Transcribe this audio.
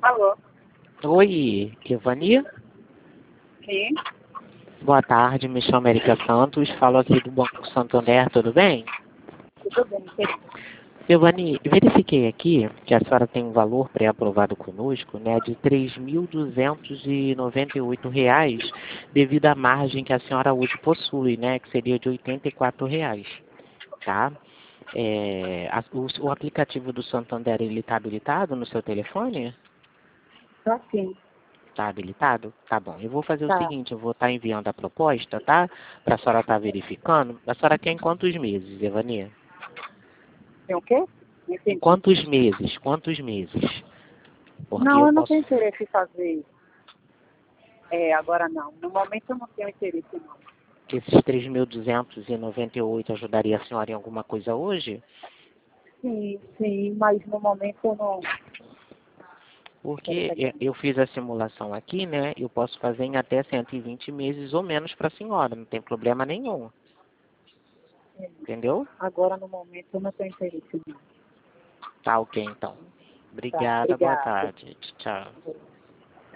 Alô? Oi, Evani? Sim, Boa tarde, me chamo Erika Santos, falo aqui do Banco Santander, tudo bem? tudo bem, querido. Evani, verifiquei aqui que a senhora tem um valor pré-aprovado conosco, né, de R$ 3.298, devido à margem que a senhora hoje possui, né, que seria de R$ 84, tá? O aplicativo do Santander, ele está habilitado no seu telefone? Tá sim, Tá habilitado? Tá bom. Eu vou fazer o tá. seguinte, eu vou estar enviando a proposta, tá? Para a senhora estar verificando. A senhora quer em quantos meses, Evania? Tem o quê? Não Em entendi. quantos meses? Quantos meses? Porque Não, eu eu não posso... tenho interesse em fazer agora não. No momento eu não tenho interesse não. Esses 3.298 ajudaria a senhora em alguma coisa hoje? Sim, sim, mas no momento eu não quero Porque pegar. eu fiz a simulação aqui, né? Eu posso fazer em até 120 meses ou menos para a senhora, não tem problema nenhum. Entendeu? Agora no momento eu não tenho interesse não. Tá ok, então. Tá, Obrigada, boa obrigada. tarde. Tchau.